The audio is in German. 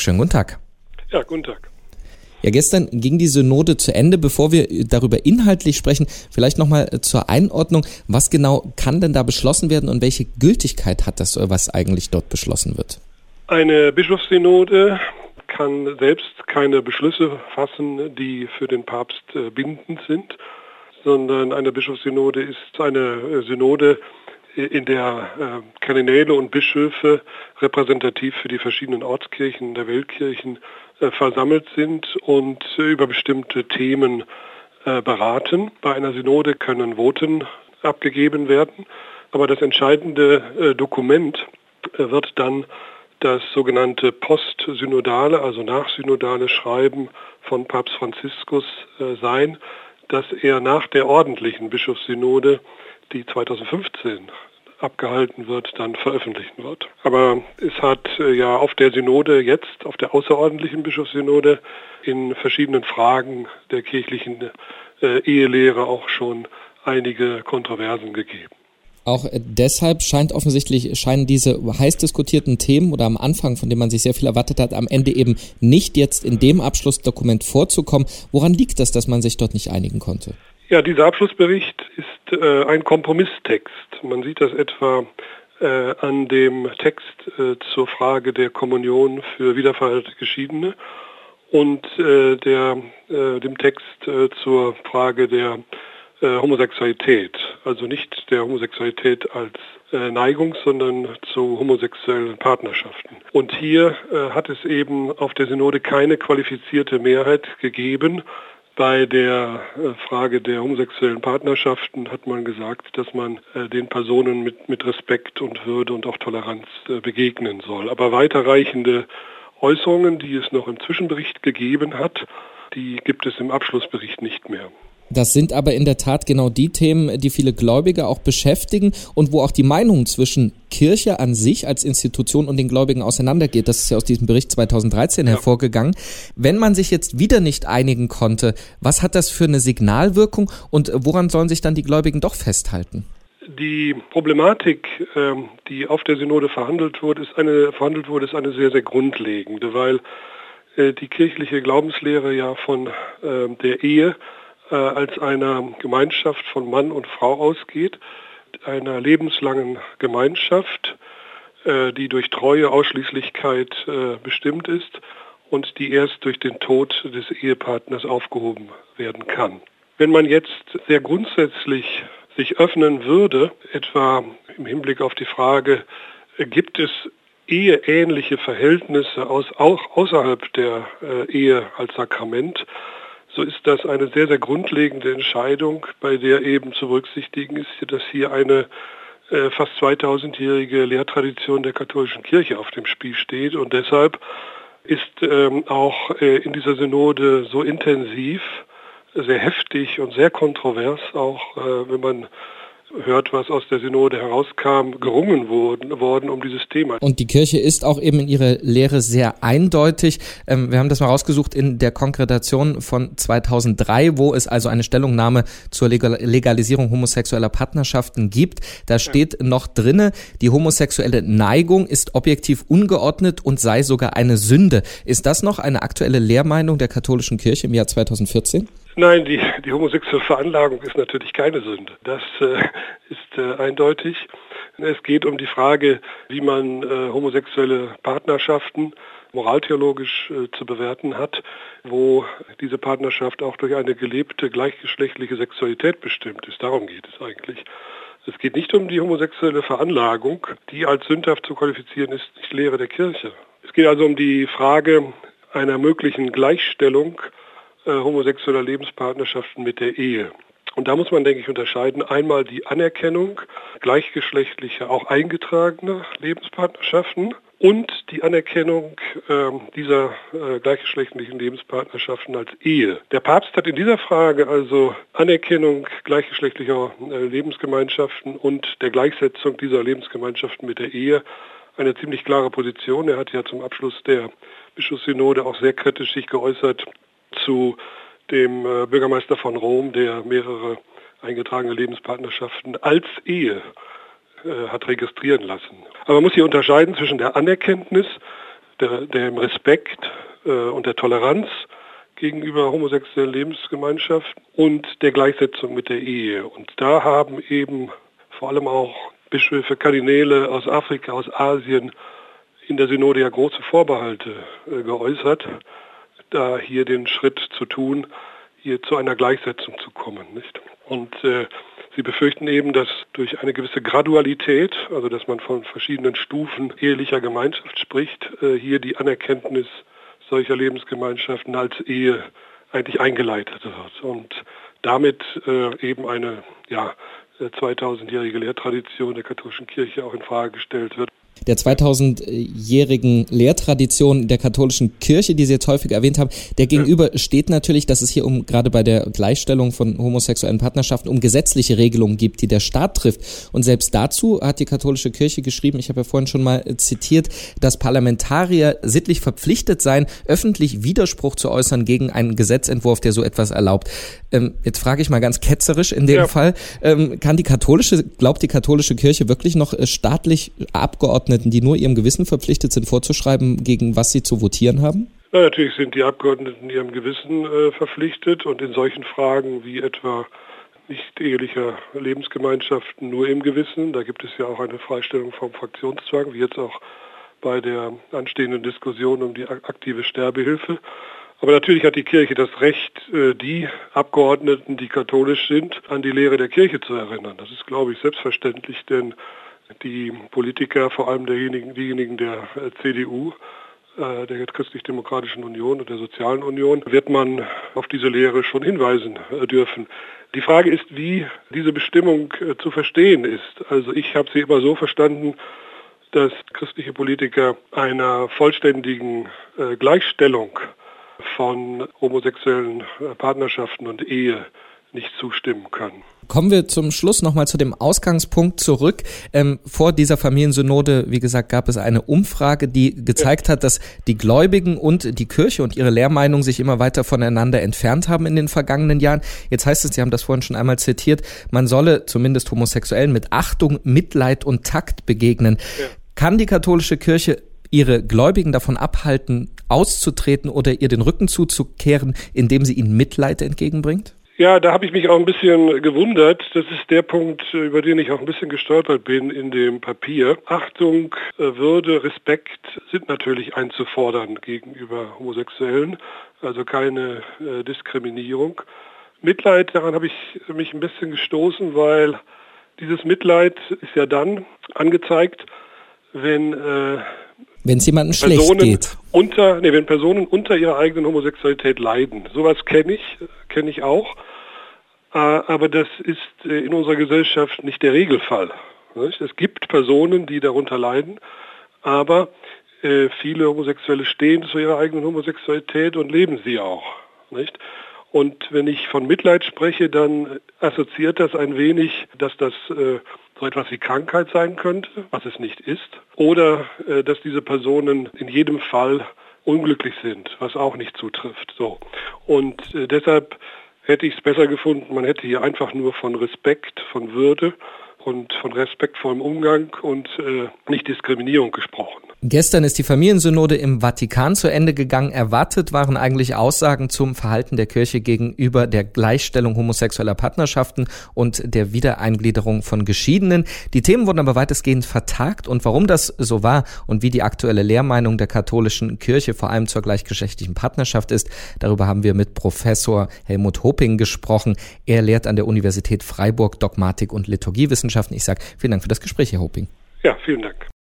Schönen guten Tag. Ja, guten Tag. Ja, gestern ging die Synode zu Ende. Bevor wir darüber inhaltlich sprechen, vielleicht nochmal zur Einordnung. Was genau kann denn da beschlossen werden und welche Gültigkeit hat das, was eigentlich dort beschlossen wird? Eine Bischofssynode kann selbst keine Beschlüsse fassen, die für den Papst bindend sind, sondern eine Bischofssynode ist eine Synode, in der Kardinäle und Bischöfe repräsentativ für die verschiedenen Ortskirchen der Weltkirchen versammelt sind und über bestimmte Themen beraten. Bei einer Synode können Voten abgegeben werden, aber das entscheidende Dokument wird dann das sogenannte postsynodale, also nachsynodale Schreiben von Papst Franziskus sein, das er nach der ordentlichen Bischofssynode, die 2015 abgehalten wird, dann veröffentlichen wird. Aber es hat ja auf der Synode jetzt, auf der außerordentlichen Bischofssynode, in verschiedenen Fragen der kirchlichen Ehelehre auch schon einige Kontroversen gegeben. Auch deshalb scheinen diese heiß diskutierten Themen oder am Anfang, von denen man sich sehr viel erwartet hat, am Ende eben nicht jetzt in dem Abschlussdokument vorzukommen. Woran liegt das, dass man sich dort nicht einigen konnte? Ja, dieser Abschlussbericht ist ein Kompromisstext. Man sieht das etwa an dem Text zur Frage der Kommunion für wiederverheiratete Geschiedene und dem Text zur Frage der Homosexualität, also nicht der Homosexualität als Neigung, sondern zu homosexuellen Partnerschaften. Und hier hat es eben auf der Synode keine qualifizierte Mehrheit gegeben. Bei der Frage der homosexuellen Partnerschaften hat man gesagt, dass man den Personen mit Respekt und Würde und auch Toleranz begegnen soll. Aber weiterreichende Äußerungen, die es noch im Zwischenbericht gegeben hat, die gibt es im Abschlussbericht nicht mehr. Das sind aber in der Tat genau die Themen, die viele Gläubige auch beschäftigen und wo auch die Meinung zwischen Kirche an sich als Institution und den Gläubigen auseinandergeht. Das ist ja aus diesem Bericht 2013 hervorgegangen. Wenn man sich jetzt wieder nicht einigen konnte, was hat das für eine Signalwirkung und woran sollen sich dann die Gläubigen doch festhalten? Die Problematik, die auf der Synode verhandelt wurde, ist eine sehr, sehr grundlegende, weil die kirchliche Glaubenslehre ja von der Ehe als einer Gemeinschaft von Mann und Frau ausgeht, einer lebenslangen Gemeinschaft, die durch Treue, Ausschließlichkeit bestimmt ist und die erst durch den Tod des Ehepartners aufgehoben werden kann. Wenn man jetzt sehr grundsätzlich sich öffnen würde, etwa im Hinblick auf die Frage, gibt es eheähnliche Verhältnisse auch außerhalb der Ehe als Sakrament, so ist das eine sehr, sehr grundlegende Entscheidung, bei der eben zu berücksichtigen ist, dass hier eine fast 2000-jährige Lehrtradition der katholischen Kirche auf dem Spiel steht. Und deshalb ist auch in dieser Synode so intensiv, sehr heftig und sehr kontrovers, auch wenn man hört, was aus der Synode herauskam, gerungen worden um dieses Thema. Und die Kirche ist auch eben in ihrer Lehre sehr eindeutig. Wir haben das mal rausgesucht in der Konkretation von 2003, wo es also eine Stellungnahme zur Legalisierung homosexueller Partnerschaften gibt. Da steht noch drinne, die homosexuelle Neigung ist objektiv ungeordnet und sei sogar eine Sünde. Ist das noch eine aktuelle Lehrmeinung der katholischen Kirche im Jahr 2014? Nein, die homosexuelle Veranlagung ist natürlich keine Sünde. Das ist eindeutig. Es geht um die Frage, wie man homosexuelle Partnerschaften moraltheologisch zu bewerten hat, wo diese Partnerschaft auch durch eine gelebte gleichgeschlechtliche Sexualität bestimmt ist. Darum geht es eigentlich. Es geht nicht um die homosexuelle Veranlagung, die als sündhaft zu qualifizieren ist, nicht Lehre der Kirche. Es geht also um die Frage einer möglichen Gleichstellung homosexueller Lebenspartnerschaften mit der Ehe. Und da muss man, denke ich, unterscheiden. Einmal die Anerkennung gleichgeschlechtlicher, auch eingetragener Lebenspartnerschaften und die Anerkennung dieser gleichgeschlechtlichen Lebenspartnerschaften als Ehe. Der Papst hat in dieser Frage also Anerkennung gleichgeschlechtlicher Lebensgemeinschaften und der Gleichsetzung dieser Lebensgemeinschaften mit der Ehe eine ziemlich klare Position. Er hat ja zum Abschluss der Bischofssynode auch sehr kritisch sich geäußert zu dem Bürgermeister von Rom, der mehrere eingetragene Lebenspartnerschaften als Ehe hat registrieren lassen. Aber man muss hier unterscheiden zwischen der Anerkenntnis dem Respekt und der Toleranz gegenüber homosexuellen Lebensgemeinschaften und der Gleichsetzung mit der Ehe. Und da haben eben vor allem auch Bischöfe, Kardinäle aus Afrika, aus Asien in der Synode ja große Vorbehalte geäußert, da hier den Schritt zu tun, hier zu einer Gleichsetzung zu kommen, nicht? Und sie befürchten eben, dass durch eine gewisse Gradualität, also dass man von verschiedenen Stufen ehelicher Gemeinschaft spricht, hier die Anerkenntnis solcher Lebensgemeinschaften als Ehe eigentlich eingeleitet wird und damit eben eine 2000-jährige Lehrtradition der katholischen Kirche auch in Frage gestellt wird. Der 2000-jährigen Lehrtradition der katholischen Kirche, die Sie jetzt häufig erwähnt haben, der gegenüber steht natürlich, dass es hier gerade bei der Gleichstellung von homosexuellen Partnerschaften um gesetzliche Regelungen gibt, die der Staat trifft. Und selbst dazu hat die katholische Kirche geschrieben, ich habe ja vorhin schon mal zitiert, dass Parlamentarier sittlich verpflichtet seien, öffentlich Widerspruch zu äußern gegen einen Gesetzentwurf, der so etwas erlaubt. Jetzt frage ich mal ganz ketzerisch in dem Fall, glaubt die katholische Kirche wirklich noch staatlich Abgeordneten, die nur ihrem Gewissen verpflichtet sind, vorzuschreiben, gegen was sie zu votieren haben? Na, natürlich sind die Abgeordneten ihrem Gewissen verpflichtet und in solchen Fragen wie etwa nicht-ehelicher Lebensgemeinschaften nur im Gewissen. Da gibt es ja auch eine Freistellung vom Fraktionszwang, wie jetzt auch bei der anstehenden Diskussion um die aktive Sterbehilfe. Aber natürlich hat die Kirche das Recht, die Abgeordneten, die katholisch sind, an die Lehre der Kirche zu erinnern. Das ist, glaube ich, selbstverständlich, denn die Politiker, vor allem diejenigen der CDU, der Christlich-Demokratischen Union und der Sozialen Union, wird man auf diese Lehre schon hinweisen dürfen. Die Frage ist, wie diese Bestimmung zu verstehen ist. Also ich habe sie immer so verstanden, dass christliche Politiker einer vollständigen Gleichstellung von homosexuellen Partnerschaften und Ehe nicht zustimmen können. Kommen wir zum Schluss nochmal zu dem Ausgangspunkt zurück. Vor dieser Familiensynode, wie gesagt, gab es eine Umfrage, die gezeigt hat, dass die Gläubigen und die Kirche und ihre Lehrmeinung sich immer weiter voneinander entfernt haben in den vergangenen Jahren. Jetzt heißt es, Sie haben das vorhin schon einmal zitiert, man solle zumindest Homosexuellen mit Achtung, Mitleid und Takt begegnen. Ja. Kann die katholische Kirche ihre Gläubigen davon abhalten, auszutreten oder ihr den Rücken zuzukehren, indem sie ihnen Mitleid entgegenbringt? Ja, da habe ich mich auch ein bisschen gewundert. Das ist der Punkt, über den ich auch ein bisschen gestolpert bin in dem Papier. Achtung, Würde, Respekt sind natürlich einzufordern gegenüber Homosexuellen, also keine Diskriminierung. Mitleid, daran habe ich mich ein bisschen gestoßen, weil dieses Mitleid ist ja dann angezeigt, wenn es jemandem schlecht geht. Wenn Personen unter ihrer eigenen Homosexualität leiden. Sowas kenne ich auch. Aber das ist in unserer Gesellschaft nicht der Regelfall. Nicht? Es gibt Personen, die darunter leiden, aber viele Homosexuelle stehen zu ihrer eigenen Homosexualität und leben sie auch. Nicht? Und wenn ich von Mitleid spreche, dann assoziiert das ein wenig, dass das so etwas wie Krankheit sein könnte, was es nicht ist, oder dass diese Personen in jedem Fall unglücklich sind, was auch nicht zutrifft. So. Und deshalb hätte ich es besser gefunden, man hätte hier einfach nur von Respekt, von Würde und von respektvollem Umgang und nicht Diskriminierung gesprochen. Gestern ist die Familiensynode im Vatikan zu Ende gegangen. Erwartet waren eigentlich Aussagen zum Verhalten der Kirche gegenüber der Gleichstellung homosexueller Partnerschaften und der Wiedereingliederung von Geschiedenen. Die Themen wurden aber weitestgehend vertagt und warum das so war und wie die aktuelle Lehrmeinung der katholischen Kirche vor allem zur gleichgeschlechtlichen Partnerschaft ist, darüber haben wir mit Professor Helmut Hoping gesprochen. Er lehrt an der Universität Freiburg Dogmatik und Liturgiewissenschaften. Ich sage vielen Dank für das Gespräch, Herr Hoping. Ja, vielen Dank.